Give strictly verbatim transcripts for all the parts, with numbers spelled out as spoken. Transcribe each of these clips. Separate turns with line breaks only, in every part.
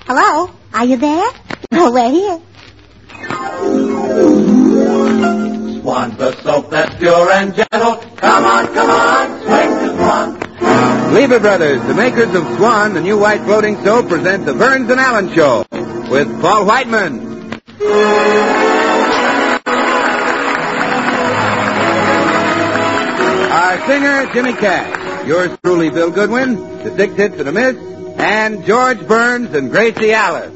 Hello? Are you there? Oh, we're here.
Swan's the soap that's pure and gentle. Come on, come on, swing to Swan.
Lever Brothers, the makers of Swan, the new white floating soap, present the Burns and Allen Show with Paul Whiteman. Our singer, Jimmy Cash. Yours truly, Bill Goodwin. The Six Hits and a Miss. And George Burns and Gracie Alice.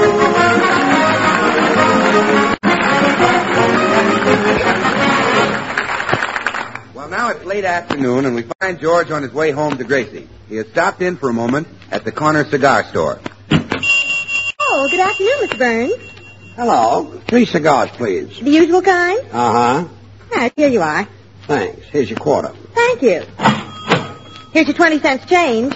Well, now it's late afternoon, and we find George on his way home to Gracie. He has stopped in for a moment at the corner cigar store.
Oh, good afternoon, Mister Burns.
Hello. Three cigars, please.
The usual kind?
Uh-huh.
Right, here you are.
Thanks. Here's your quarter.
Thank you. Here's your twenty cents change.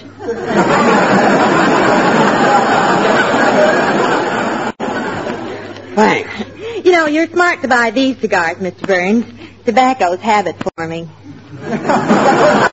Thanks.
You know, you're smart to buy these cigars, Mister Burns. Tobacco's habit forming.
Well,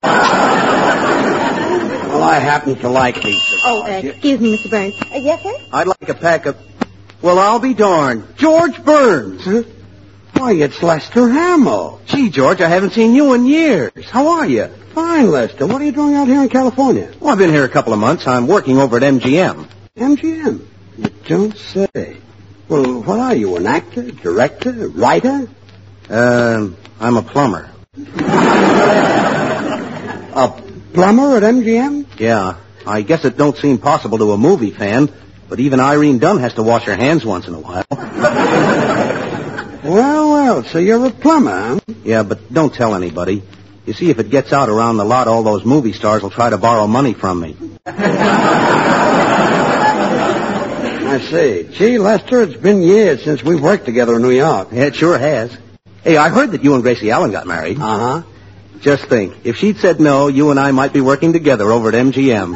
I happen to like these cigars.
Oh, uh, excuse me, Mister Burns. Uh, yes, sir?
I'd like a pack of... Well, I'll be darned. George Burns. Huh? Why, it's Lester Hamill. Gee, George, I haven't seen you in years. How are you? Fine, Lester. What are you doing out here in California?
Well, I've been here a couple of months. I'm working over at M G M.
M G M? You don't say. Well, what are you, an actor, director, writer?
Uh, I'm a plumber.
A plumber at M G M?
Yeah. I guess it don't seem possible to a movie fan, but even Irene Dunn has to wash her hands once in a while.
Well, well, so you're a plumber, huh?
Yeah, but don't tell anybody. You see, if it gets out around the lot, all those movie stars will try to borrow money from me.
I see. Gee, Lester, it's been years since we worked together in New York.
Yeah, it sure has. Hey, I heard that you and Gracie Allen got married.
Uh-huh.
Just think, if she'd said no, you and I might be working together over at M G M.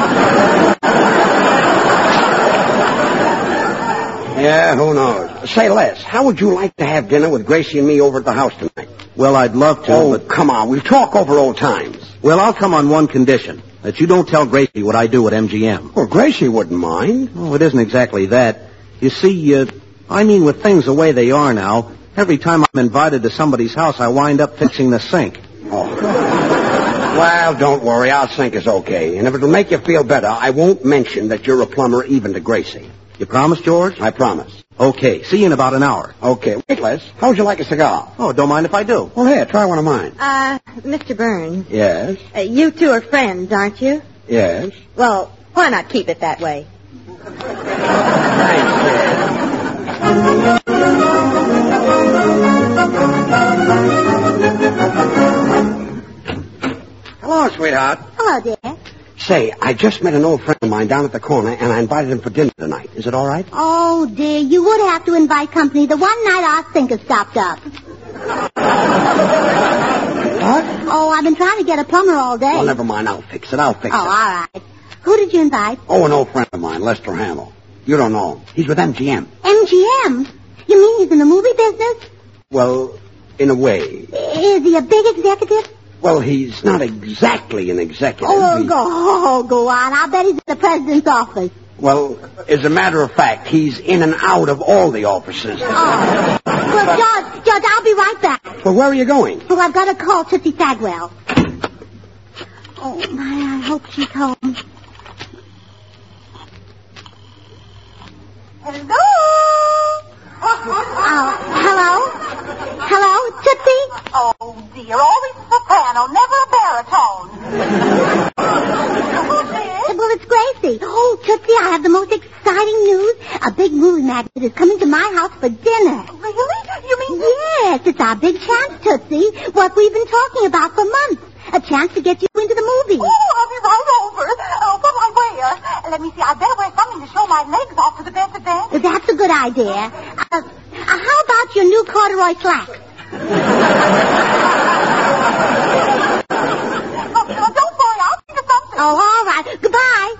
Yeah, who knows? Say, Les, how would you like to have dinner with Gracie and me over at the house tonight?
Well, I'd love to,
Oh,
but...
come on. We'll talk over old times.
Well, I'll come on one condition, that you don't tell Gracie what I do at M G M.
Well, Gracie wouldn't mind.
Oh, it isn't exactly that. You see, uh, I mean, with things the way they are now, every time I'm invited to somebody's house, I wind up fixing the sink.
Oh. Well, don't worry. Our sink is okay. And if it'll make you feel better, I won't mention that you're a plumber even to Gracie.
You promise, George?
I promise.
Okay. See you in about an hour.
Okay. Wait, Les. How would you like a cigar?
Oh, don't mind if I do.
Well, here, try one of mine.
Uh, Mister Burns.
Yes.
Uh, you two are friends, aren't you?
Yes.
Well, why not keep it that way?
Thanks, Hello, sweetheart.
Hello, dear.
Say, I just met an old friend of mine down at the corner, and I invited him for dinner tonight. Is it all right?
Oh, dear, you would have to invite company the one night our sink has stopped up.
What?
Oh, I've been trying to get a plumber all day.
Well, never mind. I'll fix it. I'll fix
Oh,
it.
all right. Who did you invite?
Oh, an old friend of mine, Lester Hamill. You don't know him. He's with M G M.
M G M? You mean he's in the movie business?
Well, in a way.
Is he a big executive?
Well, he's not exactly an executive.
Oh,
He-
go, oh, go on. I'll bet he's in the president's office.
Well, as a matter of fact, he's in and out of all the offices.
Oh. Well, George, George, I'll be right back.
Well, where are you going?
Oh, I've got to call Tootsie Sagwell. Oh, my, I hope she's home. Hello? Uh, hello? Hello, Tootsie?
Oh, dear, always soprano, never a baritone. Who's this?
Well, it's Gracie. Oh, Tootsie, I have the most exciting news. A big movie magnate is coming to my house for dinner.
Really? You mean...
Yes, it's our big chance, Tootsie. What we've been talking about for months. A chance to get you into the movie.
Oh, I'll be right over. Oh, what do I wear? Let me see, I better wear something to show my legs off to the best advantage.
That's a good idea. Uh, uh, how about your new corduroy slacks?
Oh, don't worry, I'll think of something.
Oh, all right. Goodbye.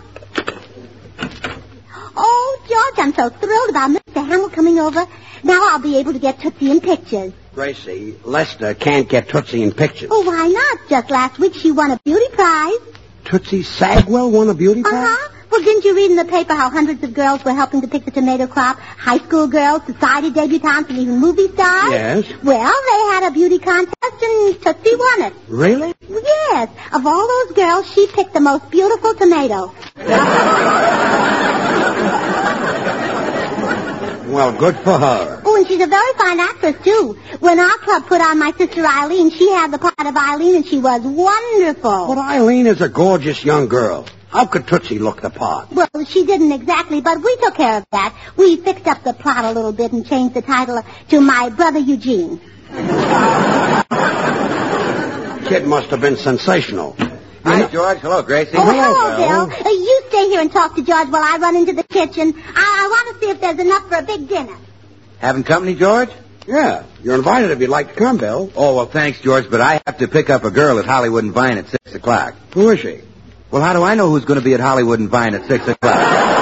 Oh, George, I'm so thrilled about Mister Hamill coming over. Now I'll be able to get Tootsie in pictures.
Gracie, Lester can't get Tootsie in pictures.
Oh, why not? Just last week she won a beauty prize.
Tootsie Sagwell won a beauty prize?
Uh-huh. Well, didn't you read in the paper how hundreds of girls were helping to pick the tomato crop? High school girls, society debutantes, and even movie stars?
Yes.
Well, they had a beauty contest, and Tootsie won it.
Really?
Yes. Of all those girls, she picked the most beautiful tomato.
Well, good for her.
Oh, and she's a very fine actress, too. When our club put on My Sister Eileen, she had the part of Eileen, and she was wonderful.
But Eileen is a gorgeous young girl. How could Tootsie look the part?
Well, she didn't exactly, but we took care of that. We fixed up the plot a little bit and changed the title to My Brother Eugene.
Kid must have been sensational.
Hi, George. Hello, Gracie.
Oh, hello,
Bill.
Bill. Uh, you stay here and talk to George while I run into the kitchen. I, I want to see if there's enough for a big dinner.
Having company, George?
Yeah, you're invited if you'd like to come, Bill.
Oh, well, thanks, George, but I have to pick up a girl at Hollywood and Vine at six o'clock.
Who is she?
Well, how do I know who's going to be at Hollywood and Vine at six o'clock?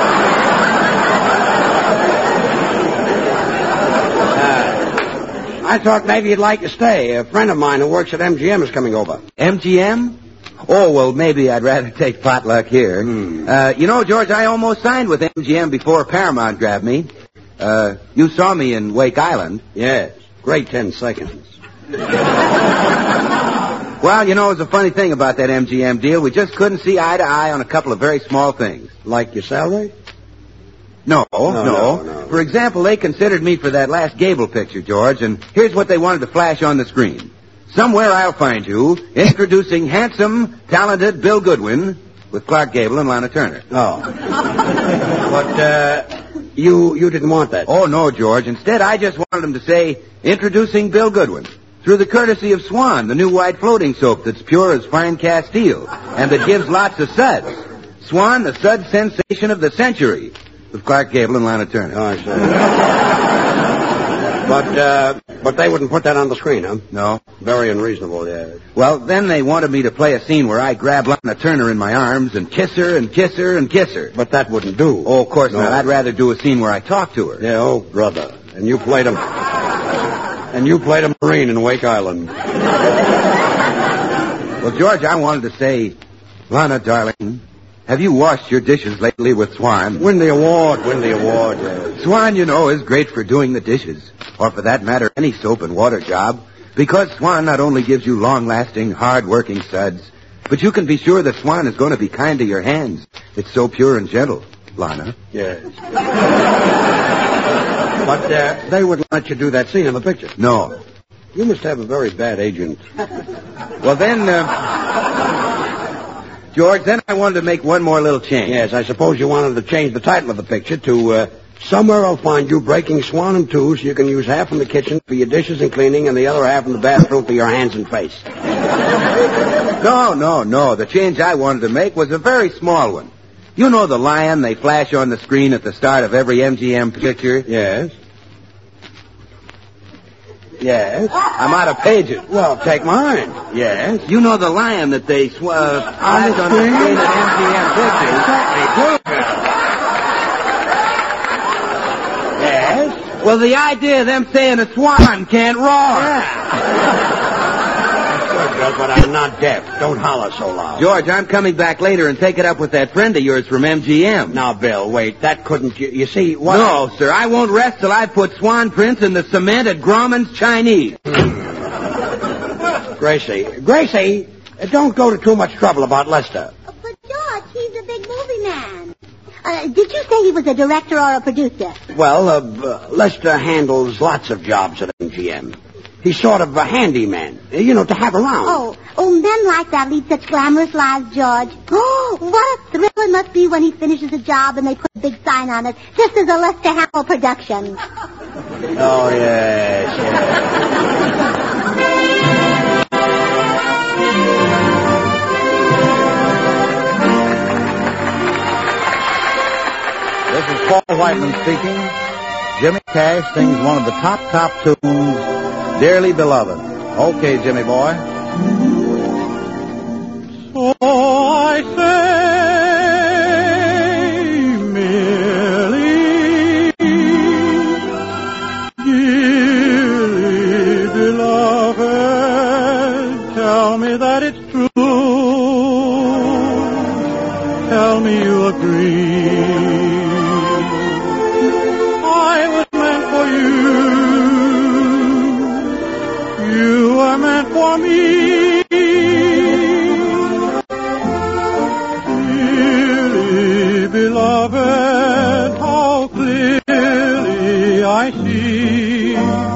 Uh, I thought maybe you'd like to stay. A friend of mine who works at M G M is coming over.
M G M? Oh, well, maybe I'd rather take potluck here.
Hmm.
Uh, you know, George, I almost signed with M G M before Paramount grabbed me. Uh, you saw me in Wake Island.
Yes, great ten seconds.
Well, you know, it was a funny thing about that M G M deal. We just couldn't see eye to eye on a couple of very small things.
Like your salary?
No,
No,
no,
no, no.
For example, they considered me for that last Gable picture, George, and here's what they wanted to flash on the screen. Somewhere I'll find you, introducing handsome, talented Bill Goodwin with Clark Gable and Lana Turner.
Oh. But, uh, you, you didn't want that.
Oh, no, George. Instead, I just wanted them to say, introducing Bill Goodwin, through the courtesy of Swan, the new white floating soap that's pure as fine cast steel, and that gives lots of suds. Swan, the sud sensation of the century, with Clark Gable and Lana Turner.
Oh, I see. But, uh, but they wouldn't put that on the screen, huh?
No.
Very unreasonable, yeah.
Well, then they wanted me to play a scene where I grab Lana Turner in my arms and kiss her and kiss her and kiss her.
But that wouldn't do.
Oh, of course
No.
not. I'd rather do a scene where I talk to her.
Yeah, oh, brother. And you played a... And you played a Marine in Wake Island.
Well, George, I wanted to say, Lana, darling, have you washed your dishes lately with Swan?
Win the award, win the award, yeah.
Swan, you know, is great for doing the dishes, or for that matter, any soap and water job, because Swan not only gives you long-lasting, hard-working suds, but you can be sure that Swan is going to be kind to your hands. It's so pure and gentle, Lana.
Yes. But uh, they wouldn't let you do that scene in the picture.
No.
You must have a very bad agent.
Well, then, uh, George, then I wanted to make one more little change.
Yes, I suppose you wanted to change the title of the picture to, uh, Somewhere I'll Find You Breaking Swan in Two, so you can use half in the kitchen for your dishes and cleaning and the other half in the bathroom for your hands and face.
No, no, no. The change I wanted to make was a very small one. You know the lion they flash on the screen at the start of every M G M picture?
Yes. Yes.
I'm out of pages.
Well, take mine.
Yes. You know the lion that they sw- uh, flash on the screen at M G M pictures?
Yes.
Well, the idea of them saying a swan can't roar.
Good, Bill, but I'm not deaf. Don't holler so loud.
George, I'm coming back later and take it up with that friend of yours from M G M.
Now, Bill, wait. That couldn't you... You see, what...
No, sir. I won't rest till I put swan prints in the cement at Grauman's Chinese.
Gracie. Gracie, uh, don't go to too much trouble about Lester.
But, George, he's a big movie man. Uh, did you say he was a director or a producer?
Well, uh, uh, Lester handles lots of jobs at M G M. He's sort of a handyman, uh, you know, to have around.
Oh, oh, men like that lead such glamorous lives, George. Oh, what a thrill it must be when he finishes a job and they put a big sign on it. This is a Lester Hamill production.
Oh, yes, yes.
This is Paul Whiteman speaking. Jimmy Cash sings one of the top, top tunes, Dearly Beloved. Okay, Jimmy boy.
So I say, merely, dearly beloved, tell me that it's true. Tell me you agree. beloved, how clearly I see.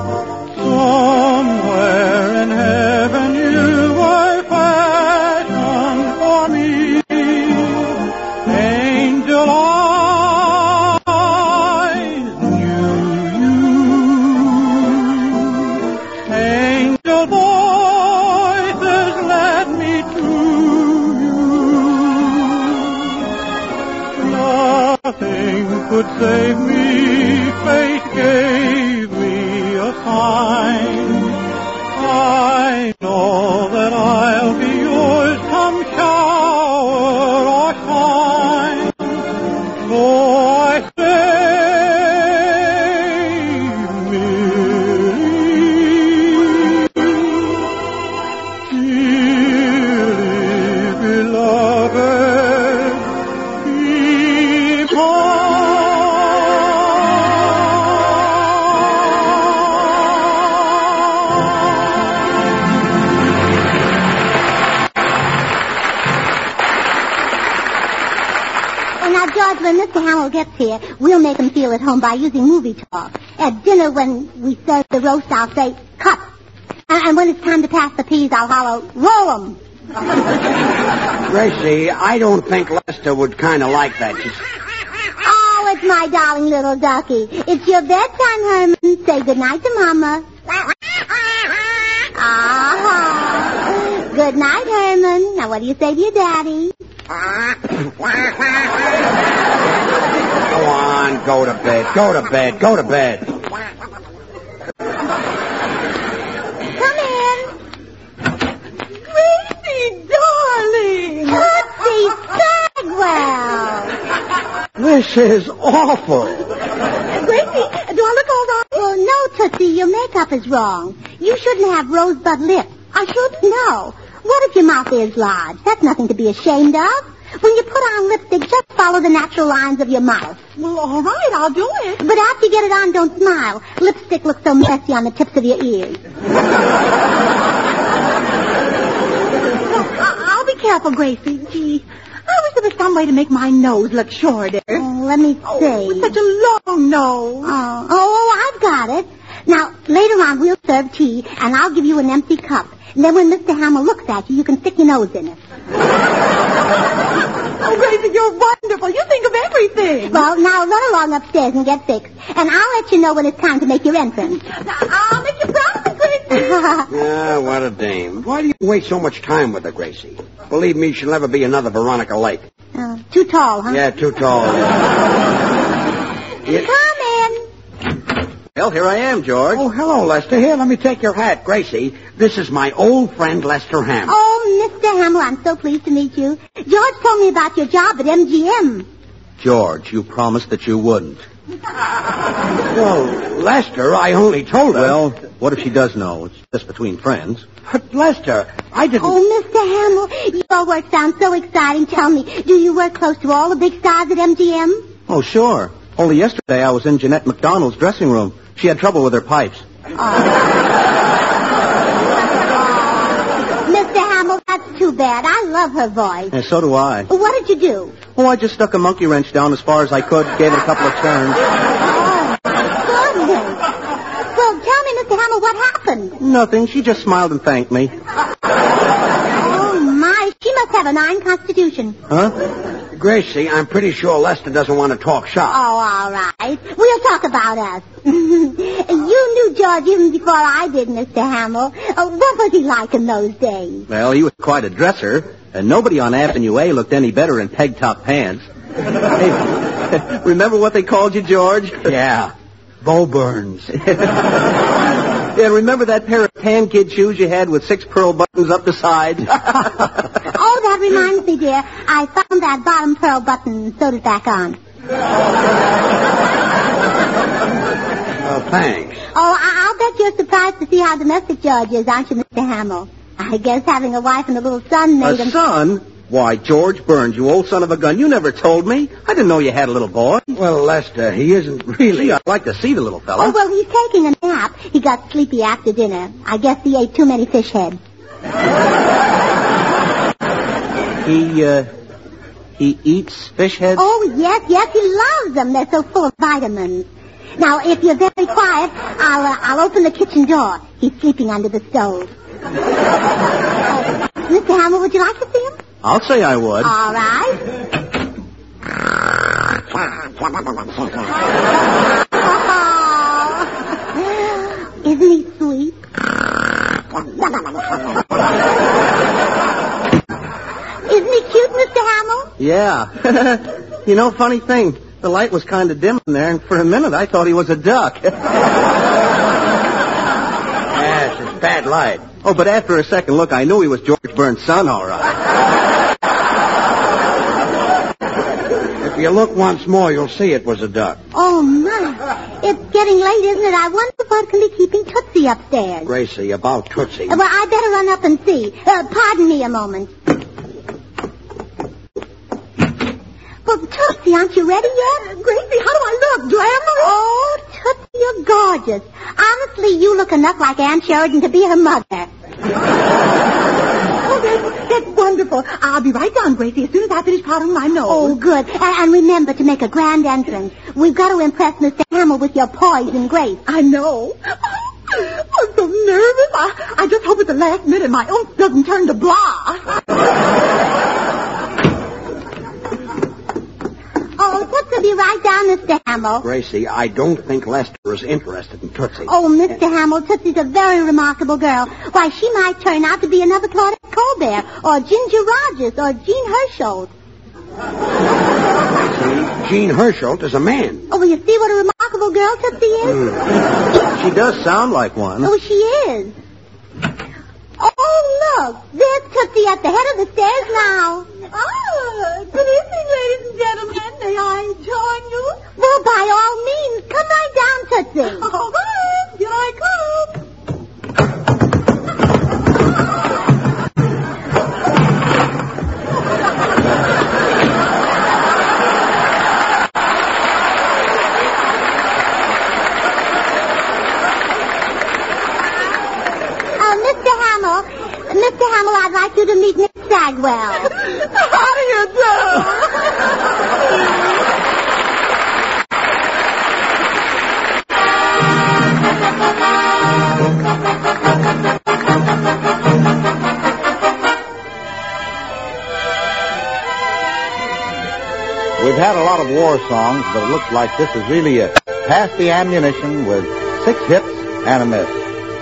Somewhere in heaven you were fashioned for me. Angel eyes knew you. Angel voices led me to you. Nothing could save me. Fate gave me a sign. I know that I'll be yours come shower or shine. So I say, Millie, dearly beloved, keep
Now, George, when Mister Hamill gets here, we'll make him feel at home by using movie talk. At dinner, when we serve the roast, I'll say, cut. And, and when it's time to pass the peas, I'll holler, roll 'em.
Gracie, I don't think Lester would kind of like that. She's...
Oh, it's my darling little ducky. It's your bedtime, Herman. Say goodnight to Mama. Ah, good night, Herman. Now, what do you say to your daddy?
Go on, go to bed, go to bed, go to bed.
Come in.
Gracie, darling.
Tootsie Bagwell.
This is awful.
Gracie, do I look all right?
Well, no, Tootsie, your makeup is wrong. You shouldn't have rosebud lips. I shouldn't know. What if your mouth is large? That's nothing to be ashamed of. When you put on lipstick, just follow the natural lines of your mouth.
Well, all right, I'll do it.
But after you get it on, don't smile. Lipstick looks so messy on the tips of your ears.
I- I'll be careful, Gracie. Gee, I wish there was some way to make my nose look shorter.
Oh, let me see.
With such a long nose.
Oh, oh, I've got it. Now, later on, we'll serve tea, and I'll give you an empty cup. And then when Mister Hamill looks at you, you can stick your nose in it.
Oh, Gracie, you're wonderful. You think of everything.
Well, now run along upstairs and get fixed. And I'll let you know when it's time to make your entrance.
I'll make you proud, Gracie.
Ah, what a dame. Why do you waste so much time with her, Gracie? Believe me, she'll never be another Veronica Lake.
uh, too tall, huh?
Yeah, too tall. Yeah.
Come in.
Well, here I am, George.
Oh, hello, Lester. Here, let me take your hat. Gracie, this is my old friend, Lester Ham.
Oh, Mister Hamill, I'm so pleased to meet you. George told me about your job at M G M.
George, you promised that you wouldn't.
Well, Lester, I only told her.
Well, what if she does know? It's just between friends.
But, Lester, I didn't...
Oh, Mister Hamill, your work sounds so exciting. Tell me, do you work close to all the big stars at M G M?
Oh, sure. Only yesterday I was in Jeanette McDonald's dressing room. She had trouble with her pipes.
Oh. Mister Hamill, that's too bad. I love her voice.
And so do I.
What did you do?
Oh, I just stuck a monkey wrench down as far as I could, gave it a couple of turns.
Oh, goodness. Well, tell me, Mister Hamill, what happened?
Nothing. She just smiled and thanked me.
Oh, my. She must have an iron constitution.
Huh?
Gracie, I'm pretty sure Lester doesn't want to talk shop.
Oh, all right. We'll talk about us. You knew George even before I did, Mister Hamill. Uh, what was he like in those days?
Well, he was quite a dresser, and nobody on Avenue A looked any better in peg-top pants. Hey, remember what they called you, George?
Yeah. Bo Burns.
Yeah, remember that pair of tan kid shoes you had with six pearl buttons up the side?
Oh, that reminds me, dear. I found that bottom pearl button and sewed it back on.
Oh, thanks.
Oh, I- I'll bet you're surprised to see how domestic George is, aren't you, Mister Hamill? I guess having a wife and a little son made
A
him...
son? Why, George Burns, you old son of a gun, you never told me. I didn't know you had a little boy.
Well, Lester, he isn't really...
Gee, I'd like to see the little fella.
Oh, well, he's taking a nap. He got sleepy after dinner. I guess he ate too many fish heads.
He, uh, He eats fish heads?
Oh, yes, yes, he loves them. They're so full of vitamins. Now, if you're very quiet, I'll, uh, I'll open the kitchen door. He's sleeping under the stove. uh, Mister Hamill, would you like to see him?
I'll say I would.
All right. Oh, isn't he sweet? Isn't he cute, Mister Hamill?
Yeah. You know, funny thing, the light was kind of dim in there, and for a minute I thought he was a duck.
Yes, it's bad light.
Oh, but after a second look, I knew he was George Burns' son, all right.
If you look once more, you'll see it was a duck.
Oh, my. It's getting late, isn't it? I wonder what can be keeping Tootsie upstairs.
Gracie, about Tootsie.
Uh, well, I better run up and see. Uh, pardon me a moment. Well, Tootsie, aren't you ready yet? Gracie, how do I look? Glamorous? Oh, Tootsie, you're gorgeous. Honestly, you look enough like Ann Sheridan to be her mother.
Oh, that's, that's wonderful. I'll be right down, Gracie, as soon as I finish powdering my nose.
Oh, good. And, and remember to make a grand entrance. We've got to impress Mister Hamill with your poise and grace.
I know. I'm so nervous. I, I just hope at the last minute my oomph doesn't turn to blah.
Oh, Tootsie, be right down, Mister Hamill.
Gracie, I don't think Lester is interested in Tootsie.
Oh, Mister Hamill, Tootsie's a very remarkable girl. Why, she might turn out to be another Claudette Colbert, or Ginger Rogers, or Jean Hersholt.
See, Jean Hersholt is a man.
Oh, well, you see what a remarkable girl Tootsie is?
Mm.
She does sound like one.
Oh, she is. Oh, look, there's Tootsie at the head of the stairs now.
Oh, good evening, ladies and gentlemen. May I join you?
Well, by all means, come right down, Tootsie.
All right, here I come.
Mister Hamill, I'd like you to meet Miss Sagwell.
How do you do?
We've had a lot of war songs, but it looks like this is really it. Pass the Ammunition with six hits and a miss.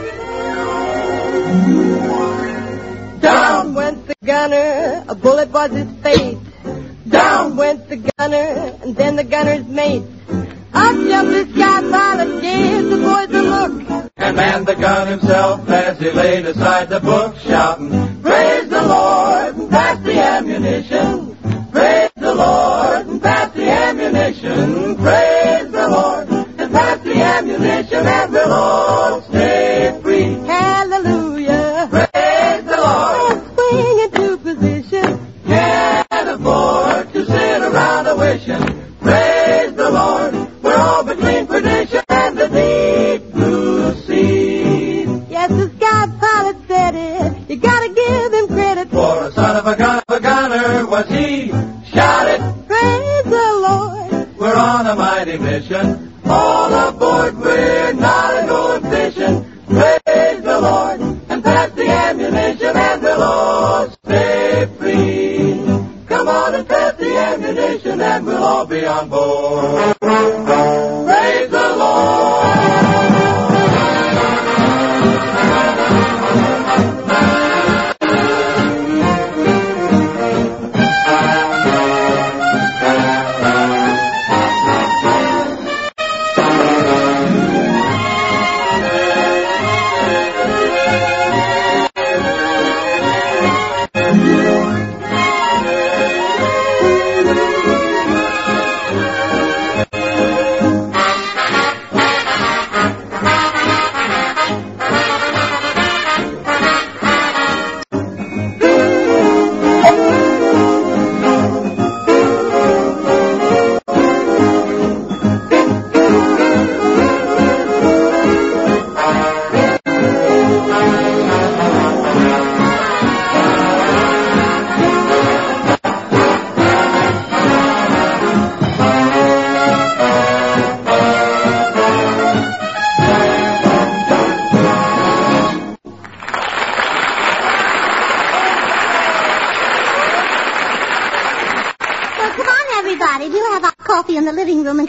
Down went the gunner, a bullet was his fate. Down went the gunner, and then the gunner's mate. Up jumped the sky pilot, gave the boys a look.
And manned the gun himself as he laid aside the book, shouting, praise the Lord, and pass the ammunition. Praise the Lord, and pass the ammunition. Praise the Lord, and pass the ammunition, and we'll all stay free.
Hallelujah.
Praise the Lord.
And swing into position.
Can't afford to sit around a wishing. Praise the Lord. We're all between perdition and the deep blue sea.
Yes, the sky pilot said it. You gotta give him credit.
For a son of a gun of a gunner was he. Shout it.
Praise the Lord.
We're on a mighty mission. All aboard, we're not going fishing. Praise the Lord. And pass the ammunition and we'll all stay free. Come on and pass the ammunition and we'll all be on board. Praise the Lord.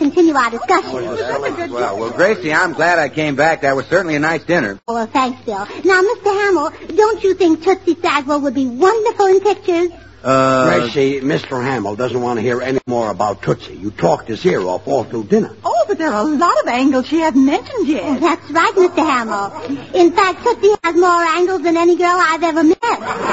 continue our discussion.
Well, well, Gracie, I'm glad I came back. That was certainly a nice dinner.
Oh, well, thanks, Bill. Now, Mister Hamill, don't you think Tootsie Sagwell would be wonderful in pictures?
Uh, Gracie, Mister Hamill doesn't want to hear any more about Tootsie. You talked his ear off all through dinner.
Oh, but there are a lot of angles she hasn't mentioned yet.
Oh, that's right, Mister Hamill. In fact, Tootsie has more angles than any girl I've ever met.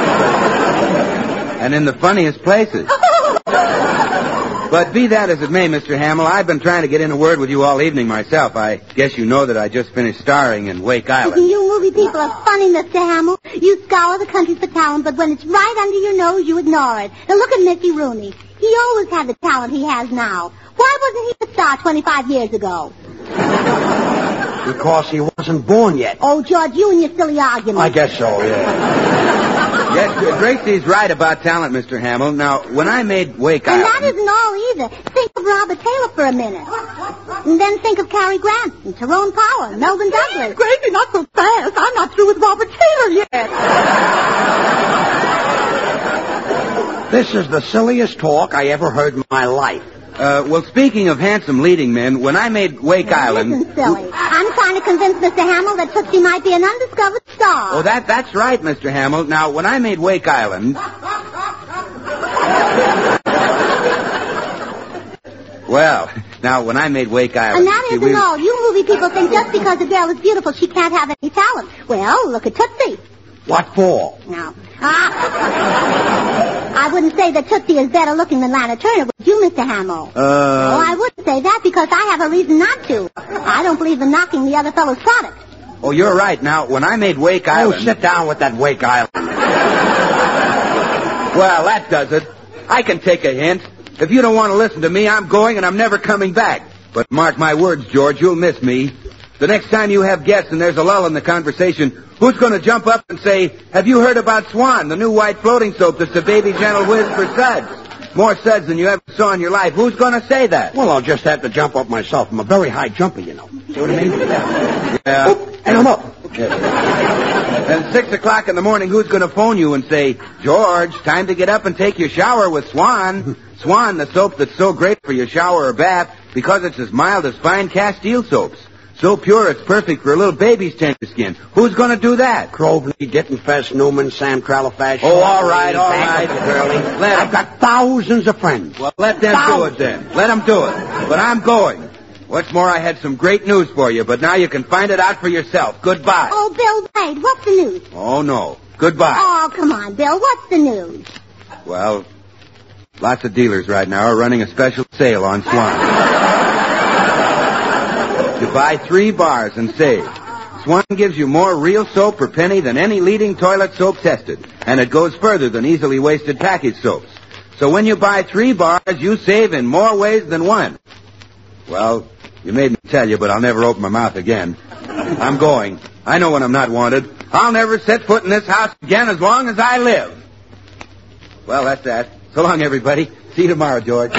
And in the funniest places. But be that as it may, Mister Hamill, I've been trying to get in a word with you all evening myself. I guess you know that I just finished starring in Wake Island.
You movie people are funny, Mister Hamill. You scour the country for talent, but when it's right under your nose, you ignore it. Now look at Mickey Rooney. He always had the talent he has now. Why wasn't he a star twenty-five years ago?
Because he wasn't born yet.
Oh, George, you and your silly argument.
I guess so, yeah.
Yes, Gracie's right about talent, Mister Hamill. Now, when I made Wake
and
Island...
And that isn't all either. Think of Robert Taylor for a minute. And then think of Cary Grant and Tyrone Power and Melvin Douglas.
Gracie, not so fast. I'm not through with Robert Taylor yet.
This is the silliest talk I ever heard in my life.
Uh, well, speaking of handsome leading men, when I made Wake
It
Island...
isn't silly. I'm trying to convince Mister Hamill that Tootsie might be an undiscovered star.
Oh, that that's right, Mister Hamill. Now, when I made Wake Island... Well, now, when I made Wake Island...
And that
see,
isn't
we...
all. You movie people think just because a girl is beautiful, she can't have any talent. Well, look at Tootsie.
What for?
No. Ah. I wouldn't say that Tootsie is better looking than Lana Turner, would you, Mister Hamill?
Uh...
Oh, I wouldn't say that because I have a reason not to. I don't believe in knocking the other fellow's product.
Oh, you're right. Now, when I made Wake Island...
Oh, sit down with that Wake Island.
Well, that does it. I can take a hint. If you don't want to listen to me, I'm going and I'm never coming back. But mark my words, George, you'll miss me. The next time you have guests and there's a lull in the conversation, who's going to jump up and say, have you heard about Swan, the new white floating soap that's a baby gentle whiz for suds? More suds than you ever saw in your life. Who's going to say that?
Well, I'll just have to jump up myself. I'm a very high jumper, you know. See what I mean?
Yeah.
Oop, and I'm up.
Then six o'clock in the morning, who's going to phone you and say, George, time to get up and take your shower with Swan. Swan, the soap that's so great for your shower or bath because it's as mild as fine Castile soaps. So pure it's perfect for a little baby's tender skin. Who's going to do that?
Crowley, Dittenfest, Newman, Sam Tralifash.
Oh, all right, all right.
Curly. I've got thousands of friends.
Well, let them thousands. do it then. Let them do it. But I'm going. What's more, I had some great news for you, but now you can find it out for yourself. Goodbye.
Oh, Bill, wait. What's the news?
Oh, no. Goodbye.
Oh, come on, Bill. What's the news?
Well, lots of dealers right now are running a special sale on Swan. You buy three bars and save. Swan gives you more real soap per penny than any leading toilet soap tested, and it goes further than easily wasted package soaps. So when you buy three bars, you save in more ways than one. Well, you made me tell you, but I'll never open my mouth again. I'm going. I know when I'm not wanted. I'll never set foot in this house again as long as I live. Well, that's that. So long, everybody. See you tomorrow, George.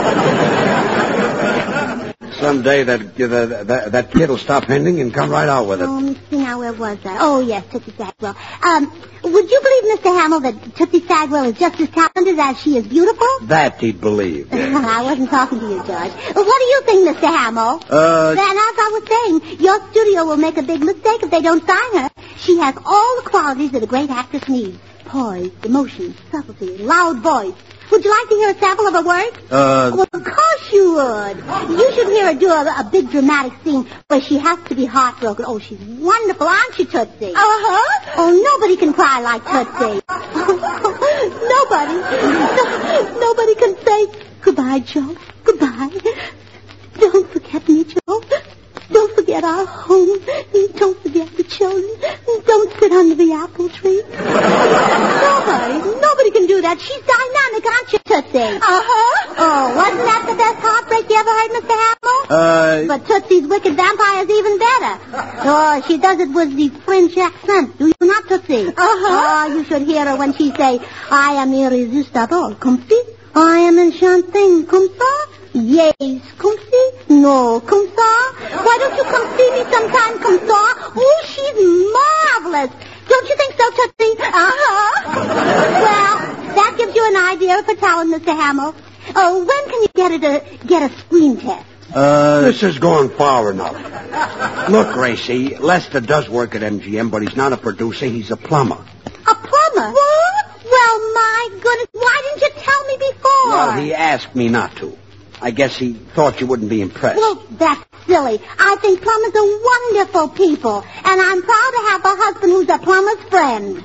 Someday that, that that that kid will stop hinting and come right out with it.
Oh, let me see now, where was I? Oh, yes, Tootsie Sagwell. Um, would you believe, Mister Hamill, that Tootsie Sagwell is just as talented as she is beautiful?
That he'd believe. Yes.
I wasn't talking to you, George. What do you think, Mister Hamill?
Uh...
Then, as I was saying, your studio will make a big mistake if they don't sign her. She has all the qualities that a great actress needs. Poise, emotion, subtlety, loud voice. Would you like to hear a sample of her work?
Uh...
Well, of course you would. You should hear her do a, a big dramatic scene where she has to be heartbroken. Oh, she's wonderful, aren't you, Tootsie?
Uh-huh.
Oh, nobody can cry like Tootsie. Nobody. No, nobody can say, goodbye, Joe. Goodbye. Don't forget me, Joe. Don't forget our home. Don't forget the children. Don't sit under the apple tree. Nobody. Nobody can do that. She's dynamic, aren't you, Tootsie?
Uh-huh.
Oh, wasn't that the best heartbreak you ever heard, Mister Hamill?
Uh...
But Tootsie's Wicked Vampire is even better. Oh, she does it with the French accent. Do you not, Tootsie?
Uh-huh.
Oh, you should hear her when she say, I am irresistible. Comme si? I am enchanting. Comme ça? Yes, come see? No, come ça? Why don't you come see me sometime, come ça? Oh, she's marvelous. Don't you think so, Tootsie? Uh-huh. Well, that gives you an idea of her talent, Mister Hamill. Oh, when can you get her to get a screen test?
Uh,
This is going far enough. Look, Gracie, Lester does work at M G M, but he's not a producer. He's a plumber.
A plumber? What? Well, my goodness, why didn't you tell me before?
Well, he asked me not to. I guess he thought you wouldn't be impressed.
Well, that's silly. I think plumbers are wonderful people, and I'm proud to have a husband who's a plumber's friend.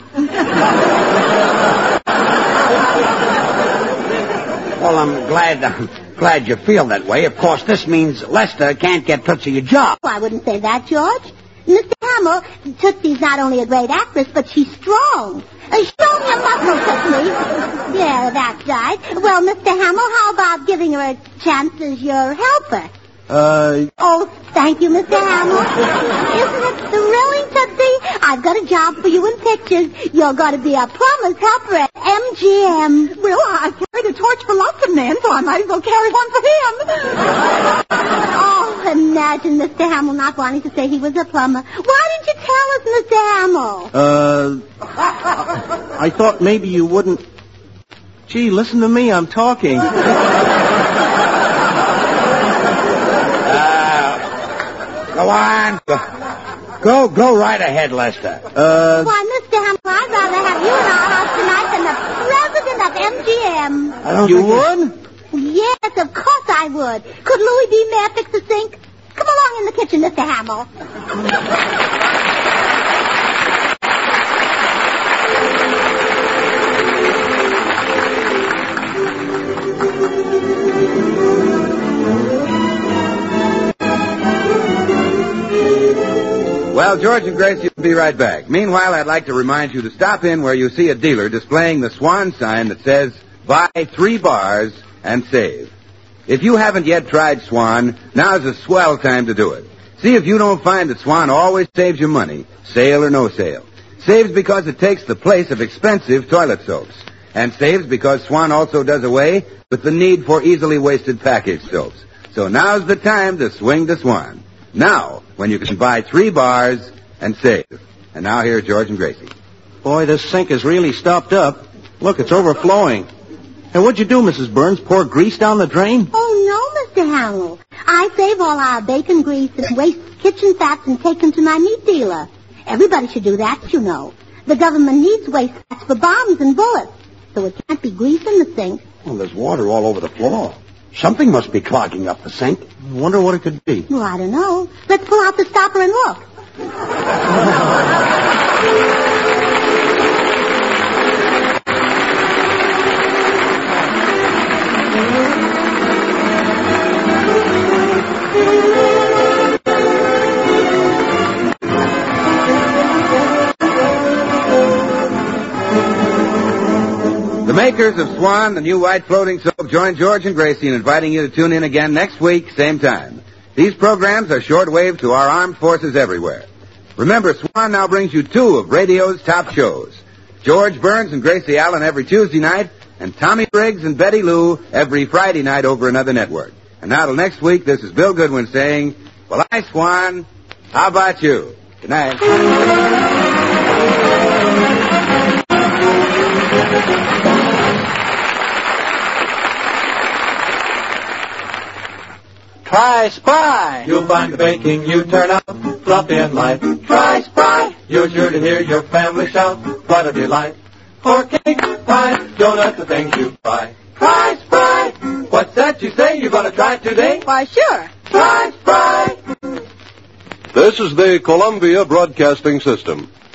Well, I'm glad, I'm glad you feel that way. Of course, this means Lester can't get Tootsie a job.
Oh, I wouldn't say that, George. Mister Hamill, Tootsie's not only a great actress, but she's strong. Uh, show me a muscle, Tootsie. Yeah, that's right. Well, Mister Hamill, how about giving her a chance as your helper?
uh,
Oh, thank you, Mister Hamill. Isn't it thrilling, Tootsie? I've got a job for you in pictures. You're going to be a plumber's helper at M G M.
Well, I carried a torch for lots of men, so I might as well carry one for him.
Oh, imagine Mister Hamill not wanting to say he was a plumber. Why didn't you tell us, Mister Hamill?
uh, I thought maybe you wouldn't... Gee, listen to me, I'm talking.
Go on. Go, go right ahead, Lester.
Uh,
Why, Mister Hamill, I'd rather have you in our house tonight than the president of M G M.
I don't
you
think
would?
Yes, of course I would. Could Louis B. Mayer fix the sink? Come along in the kitchen, Mister Hamill.
Well, George and Gracie will be right back. Meanwhile, I'd like to remind you to stop in where you see a dealer displaying the Swan sign that says, buy three bars and save. If you haven't yet tried Swan, now's a swell time to do it. See if you don't find that Swan always saves you money, sale or no sale. Saves because it takes the place of expensive toilet soaps. And saves because Swan also does away with the need for easily wasted package soaps. So now's the time to swing to Swan. Now, when you can buy three bars and save. And now here's George and Gracie.
Boy, this sink is really stopped up. Look, it's overflowing. And what'd you do, Missus Burns? Pour grease down the drain?
Oh, no, Mister Hamill. I save all our bacon grease and waste kitchen fats and take them to my meat dealer. Everybody should do that, you know. The government needs waste fats for bombs and bullets, so it can't be grease in the sink.
Well, there's water all over the floor. Something must be clogging up the sink.
I wonder what it could be.
Well, I don't know. Let's pull out the stopper and look.
The makers of Swan, the new white floating soap, join George and Gracie in inviting you to tune in again next week, same time. These programs are shortwave to our armed forces everywhere. Remember, Swan now brings you two of radio's top shows. George Burns and Gracie Allen every Tuesday night, and Tommy Briggs and Betty Lou every Friday night over another network. And now till next week, this is Bill Goodwin saying, well, I, Swan, how about you? Good night.
Try Spry. You'll find the baking you turn out fluffy and light. Try Spry. You're sure to hear your family shout what a delight. For cake, pie, donuts, the things you fry. Try Spry. What's that you say? You're going to try it today?
Why, sure.
Try Spry.
This is the Columbia Broadcasting System.